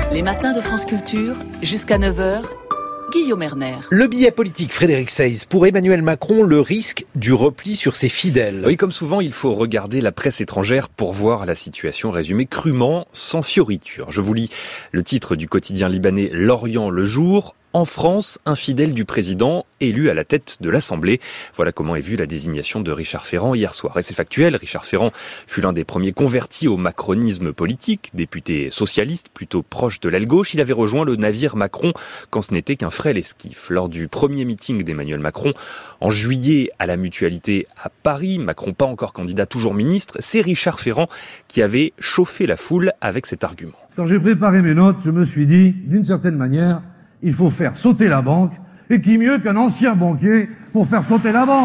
Les matins de France Culture, jusqu'à 9h, Guillaume Erner. Le billet politique, Frédéric Seyss. Pour Emmanuel Macron, le risque du repli sur ses fidèles. Oui, comme souvent, il faut regarder la presse étrangère pour voir la situation résumée crûment, sans fioriture. Je vous lis le titre du quotidien libanais L'Orient le jour. En France, un fidèle du président élu à la tête de l'Assemblée. Voilà comment est vue la désignation de Richard Ferrand hier soir. Et c'est factuel, Richard Ferrand fut l'un des premiers convertis au macronisme politique, député socialiste, plutôt proche de l'aile gauche. Il avait rejoint le navire Macron quand ce n'était qu'un frêle esquif. Lors du premier meeting d'Emmanuel Macron, en juillet à la Mutualité à Paris, Macron pas encore candidat, toujours ministre, c'est Richard Ferrand qui avait chauffé la foule avec cet argument. Quand j'ai préparé mes notes, je me suis dit, d'une certaine manière, il faut faire sauter la banque, et qui mieux qu'un ancien banquier pour faire sauter la banque ?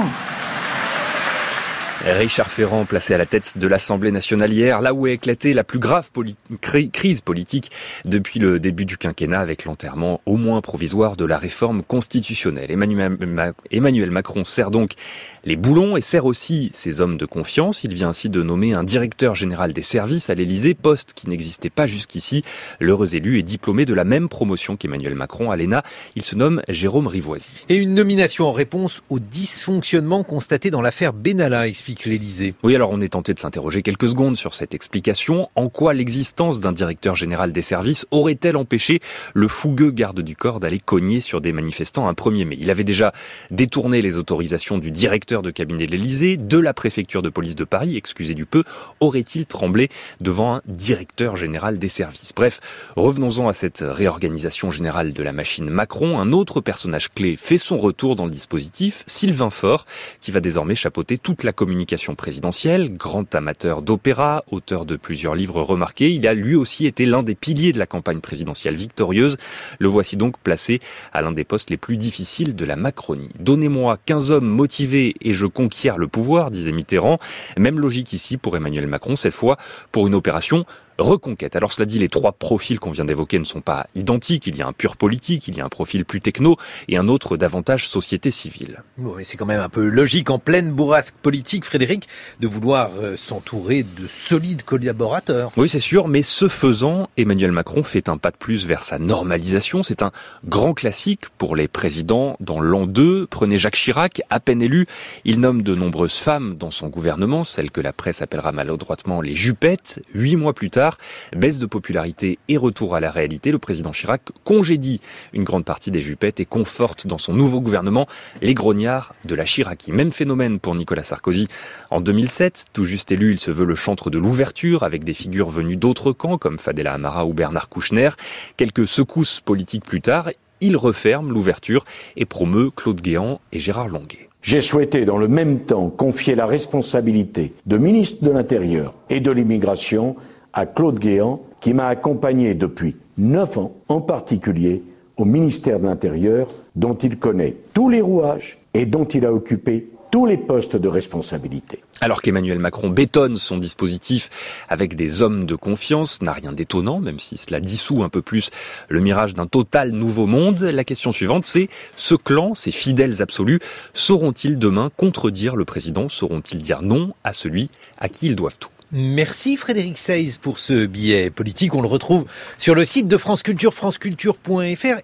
Richard Ferrand, placé à la tête de l'Assemblée nationale hier, là où a éclaté la plus grave crise politique depuis le début du quinquennat avec l'enterrement au moins provisoire de la réforme constitutionnelle. Emmanuel Macron serre donc les boulons et serre aussi ses hommes de confiance. Il vient ainsi de nommer un directeur général des services à l'Élysée, poste qui n'existait pas jusqu'ici. L'heureux élu est diplômé de la même promotion qu'Emmanuel Macron à l'ENA. Il se nomme Jérôme Rivoisi. Et une nomination en réponse aux dysfonctionnements constatés dans l'affaire Benalla, explique l'Élysée. Oui, alors on est tenté de s'interroger quelques secondes sur cette explication. En quoi l'existence d'un directeur général des services aurait-elle empêché le fougueux garde du corps d'aller cogner sur des manifestants un 1er mai ? Il avait déjà détourné les autorisations du directeur de cabinet de l'Élysée, de la préfecture de police de Paris, excusez du peu. Aurait-il tremblé devant un directeur général des services ? Bref, revenons-en à cette réorganisation générale de la machine Macron. Un autre personnage clé fait son retour dans le dispositif, Sylvain Faure, qui va désormais chapeauter toute la communication présidentielle. Grand amateur d'opéra, auteur de plusieurs livres remarqués, il a lui aussi été l'un des piliers de la campagne présidentielle victorieuse. Le voici donc placé à l'un des postes les plus difficiles de la Macronie. Donnez-moi 15 hommes motivés et je conquiers le pouvoir, disait Mitterrand. Même logique ici pour Emmanuel Macron, cette fois pour une opération reconquête. Alors cela dit, les trois profils qu'on vient d'évoquer ne sont pas identiques. Il y a un pur politique, il y a un profil plus techno et un autre davantage société civile. Bon, mais c'est quand même un peu logique en pleine bourrasque politique, Frédéric, de vouloir s'entourer de solides collaborateurs. Oui, c'est sûr, mais ce faisant, Emmanuel Macron fait un pas de plus vers sa normalisation. C'est un grand classique pour les présidents dans l'an 2. Prenez Jacques Chirac, à peine élu, il nomme de nombreuses femmes dans son gouvernement, celles que la presse appellera maladroitement les jupettes. 8 mois plus tard, baisse de popularité et retour à la réalité, le président Chirac congédie une grande partie des jupettes et conforte dans son nouveau gouvernement les grognards de la Chiraquie. Même phénomène pour Nicolas Sarkozy. En 2007, tout juste élu, il se veut le chantre de l'ouverture avec des figures venues d'autres camps comme Fadela Amara ou Bernard Kouchner. Quelques secousses politiques plus tard, il referme l'ouverture et promeut Claude Guéant et Gérard Longuet. J'ai souhaité dans le même temps confier la responsabilité de ministre de l'Intérieur et de l'Immigration à Claude Guéant, qui m'a accompagné depuis 9 ans, en particulier au ministère de l'Intérieur, dont il connaît tous les rouages et dont il a occupé tous les postes de responsabilité. Alors qu'Emmanuel Macron bétonne son dispositif avec des hommes de confiance, n'a rien d'étonnant, même si cela dissout un peu plus le mirage d'un total nouveau monde. La question suivante, c'est ce clan, ces fidèles absolus, sauront-ils demain contredire le président ? Sauront-ils dire non à celui à qui ils doivent tout ? Merci Frédéric Seyss pour ce billet politique. On le retrouve sur le site de France Culture, franceculture.fr.